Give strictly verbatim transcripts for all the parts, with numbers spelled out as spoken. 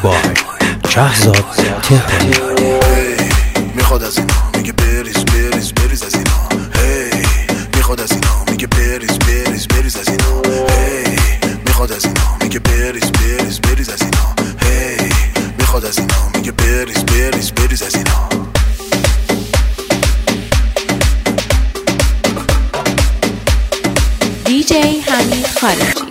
بای شهزاد تهرانی. میخواد از اینا میگه بریز بریز بریز از اینا. هی میخواد از اینا میگه بریز بریز بریز از اینا. هی میخواد از اینا میگه بریز بریز بریز از اینا. هی میخواد از اینا میگه بریز بریز بریز از اینا. دی جی حمید خارجی.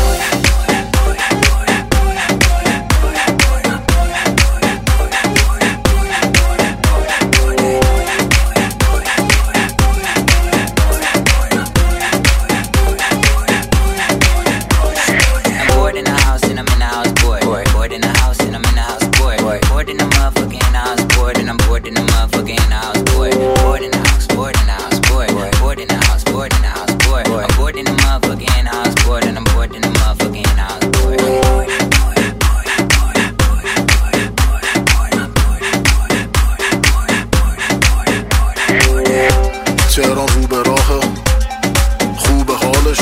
تهران رو به راه خوب حالش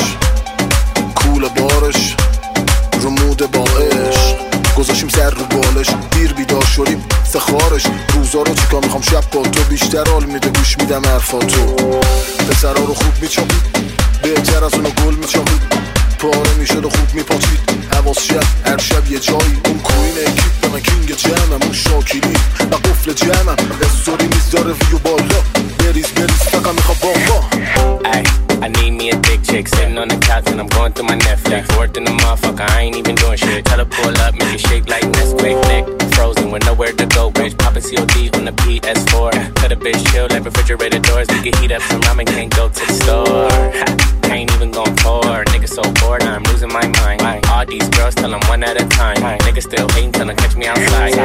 کول بارش رو مود با عشق گذاشیم سر رو بالش دیر بیدار شدیم سخارش روزا رو چیکار میخوام شب با تو بیشتر حال میده گوش میدم حرفاتو پسرا رو خوب میچاپید بهتر از اونو گل میچاپید پاره میشد و خوب میپاچید حواس شب هر شب یه جایی اون کوین اکیپ من کینگ جمعم اون شاکیلی و قفل جمعم استوری میذاره ویو بالا بریز بریز فقط میخوام بابا. Ay, I need me a thick chick sitting on the couch and I'm going through my Netflix. Worked in the motherfucker, I ain't even doing shit. Tell her pull up, make it shake like Nesquik. Neck frozen with nowhere to go. Bitch, poppin' C O D on the P S four. Tell the bitch chill like refrigerator doors. We can heat up some ramen, can't go to the store. Ha, ain't even gon' pour. Nigga so bored, I'm losing my mind. All these girls tell them one at a time. Nigga still hating, tell them catch me outside.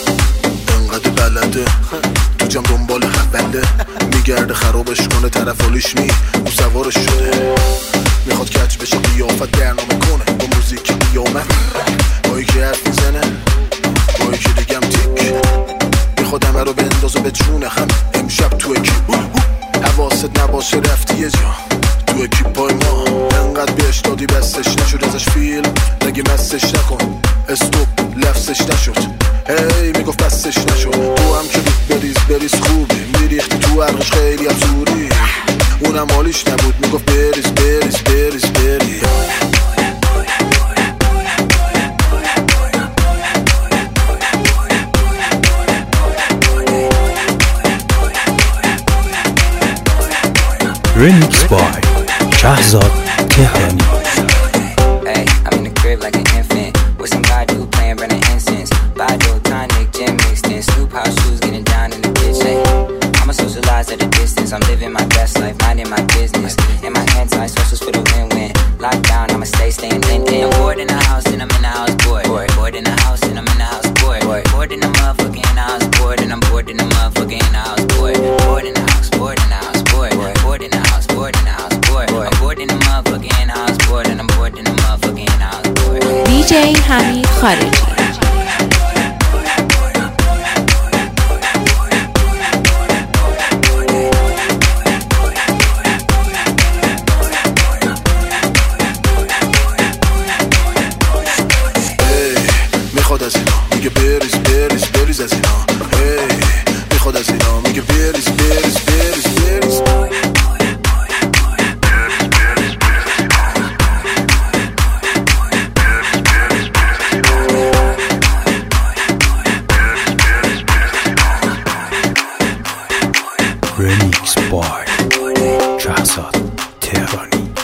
انقدر بلده تو جام دنبال خفنده میگرده خرابش کنه طرف حالیش نی او سوارش شده میخواد کچ بشه قیافت برنامه کنه با موزیک قیامت بایی که حرف میزنه بایی که دیگم تیک میخواد همه رو بندازه به جونه هم امشب تو اکیپ حواست نباشه رفتی یه جا تو اکیپای ما انقدر بهش دادی بستش نشد ازش فیلم نگی مستش نکن استوب لفظش نشد هی hey, میگفت بستش نشد تو هم که بریز بریز خوبی میریختی تو عرقش خیلی هم زوری اونم حالیش نبود میگفت بریز بریز بریز بریز ریمیکس بای شهزاد تهرانی. Hey, I'm in the crib like an infant with some guy dude playing burning incense. Bado, tonic, gym mixed in. Snoop house shoes getting down in the kitchen. I'ma socialize at a distance. I'm living my best life, minding my business. In my anti-socials for the win-win. Lockdown, I'ma stay, staying in. I'm bored in the house and I'm in the house, bored. Bored in the house and I'm in the house, bored. Bored in the motherfucking house, bored. And I'm bored in the motherfucking house, bored. Bored in the house, bored in the house, bored. Bored in the house, bored in the house, bored. I'm bored in the motherfucking house, bored. And I'm bored in the motherfucking house, bored. دی جی حمید خارجی. میخواد از اینا میگه بریز بریز بریز از اینا. هی میخواد از اینا میگه بریز بریز بریز بریز. ریمیکس بای شهزاد تهرانی.